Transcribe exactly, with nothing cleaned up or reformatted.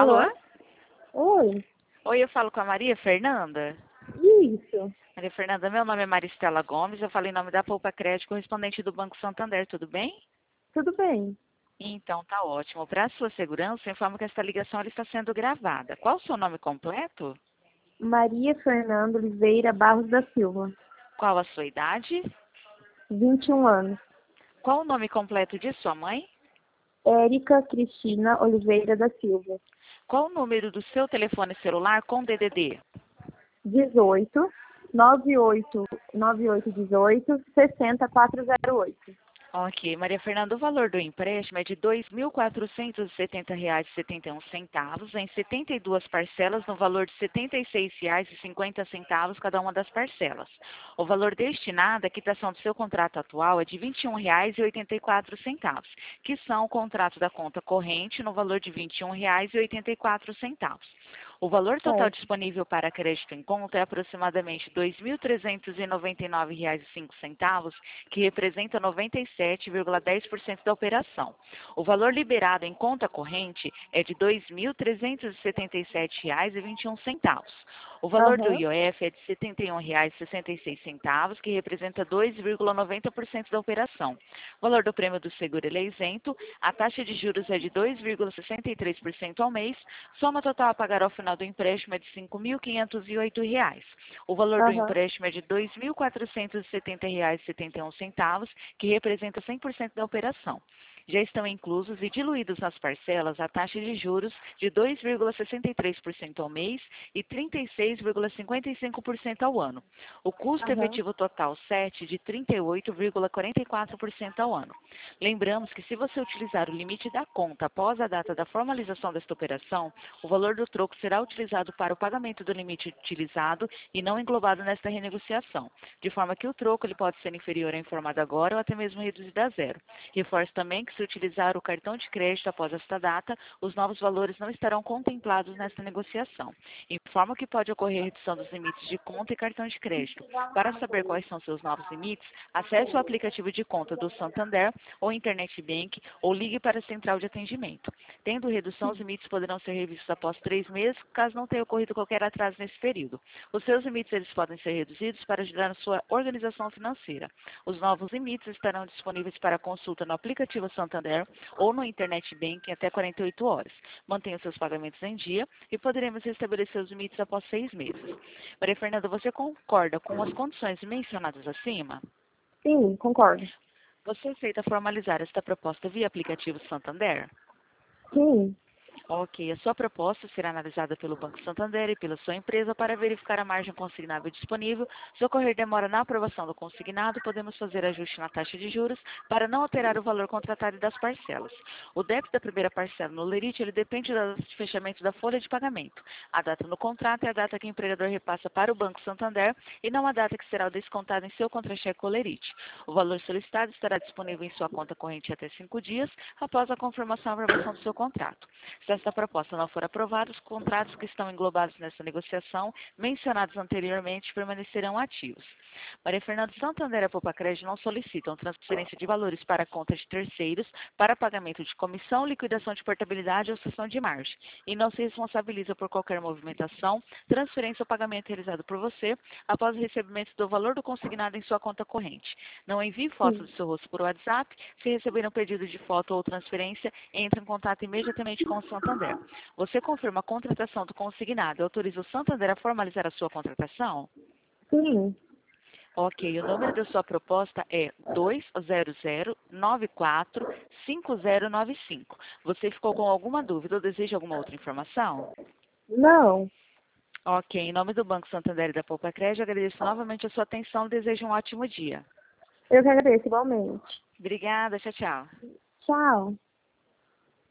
Alô? Alô? Oi, Oi, eu falo com a Maria Fernanda. isso. Maria Fernanda, meu nome é Maristela Gomes, eu falo em nome da Poupa Crédito, correspondente do Banco Santander, tudo bem? Tudo bem. Então, tá ótimo. Para a sua segurança, eu informo que esta ligação ela está sendo gravada. Qual o seu nome completo? Maria Fernanda Oliveira Barros da Silva, Qual a sua idade? vinte e um anos. Qual o nome completo de sua mãe? Érica Cristina Oliveira da Silva, Qual o número do seu telefone celular com D D D? dezoito, noventa e oito, noventa e oito, dezoito, sessenta, quatrocentos e oito. Ok, Maria Fernanda, o valor do empréstimo é de dois mil quatrocentos e setenta reais e setenta e um centavos em setenta e duas parcelas no valor de setenta e seis reais e cinquenta centavos cada uma das parcelas. O valor destinado à quitação do seu contrato atual é de vinte e um reais e oitenta e quatro centavos, que são o contrato da conta corrente no valor de vinte e um reais e oitenta e quatro centavos. O valor total Certo. disponível para crédito em conta é aproximadamente dois mil trezentos e noventa e nove reais e cinco centavos, que representa noventa e sete vírgula dez por cento da operação. O valor liberado em conta corrente é de dois mil trezentos e setenta e sete reais e vinte e um centavos. O valor do Aham, I O F é de setenta e um reais e sessenta e seis centavos, que representa dois vírgula noventa por cento da operação. O valor do prêmio do seguro ele é isento, a taxa de juros é de dois vírgula sessenta e três por cento ao mês, soma total a pagar ao final do empréstimo é de cinco mil quinhentos e oito reais. O valor do aham, empréstimo é de dois mil quatrocentos e setenta reais e setenta e um centavos, que representa cem por cento da operação. Já estão inclusos e diluídos nas parcelas a taxa de juros de dois vírgula sessenta e três por cento ao mês e trinta e seis vírgula cinquenta e cinco por cento ao ano. O custo aham. efetivo total S E T de trinta e oito vírgula quarenta e quatro por cento ao ano. Lembramos que se você utilizar o limite da conta após a data da formalização desta operação, o valor do troco será utilizado para o pagamento do limite utilizado e não englobado nesta renegociação, de forma que o troco ele pode ser inferior ao informado agora ou até mesmo reduzido a zero. Reforço também que se utilizar o cartão de crédito após esta data, os novos valores não estarão contemplados nesta negociação. Informo que pode ocorrer redução dos limites de conta e cartão de crédito. Para saber quais são seus novos limites, acesse o aplicativo de conta do Santander ou Internet Bank ou ligue para a central de atendimento. Tendo redução, os limites poderão ser revistos após três meses, caso não tenha ocorrido qualquer atraso nesse período. Os seus limites eles podem ser reduzidos para ajudar na sua organização financeira. Os novos limites estarão disponíveis para consulta no aplicativo Santander ou no Internet Bank em até quarenta e oito horas. Mantenha os seus pagamentos em dia e poderemos restabelecer os limites após seis meses. Maria Fernanda, você concorda com as condições mencionadas acima? Sim, concordo. Você aceita formalizar esta proposta via aplicativo Santander? Sim, Ok, a sua proposta será analisada pelo Banco Santander e pela sua empresa para verificar a margem consignável disponível. Se ocorrer demora na aprovação do consignado, podemos fazer ajuste na taxa de juros para não alterar o valor contratado das parcelas. O débito da primeira parcela no lerite ele depende da data de fechamento da folha de pagamento. A data no contrato é a data que o empregador repassa para o Banco Santander e não a data que será descontada em seu contra-cheque ou lerite. O valor solicitado estará disponível em sua conta corrente até cinco dias após a confirmação e aprovação do seu contrato. Se esta proposta não for aprovada, os contratos que estão englobados nessa negociação, mencionados anteriormente, permanecerão ativos. Maria Fernanda, Santander e a Poupa Crédito não solicitam transferência de valores para contas de terceiros para pagamento de comissão, liquidação de portabilidade ou cessão de margem, e não se responsabiliza por qualquer movimentação, transferência ou pagamento realizado por você após o recebimento do valor do consignado em sua conta corrente. Não envie fotos sim. do seu rosto por WhatsApp. Se receber um pedido de foto ou transferência, entre em contato imediatamente com o Santander. Você confirma a contratação do consignado e autoriza o Santander a formalizar a sua contratação? Sim. Ok, o número da sua proposta é dois zero zero nove quatro cinco zero nove cinco. Você ficou com alguma dúvida ou deseja alguma outra informação? Não, Ok, em nome do Banco Santander e da Poupa Crédito, agradeço novamente a sua atenção e desejo um ótimo dia. eu que agradeço igualmente. Obrigada, tchau, tchau. Tchau.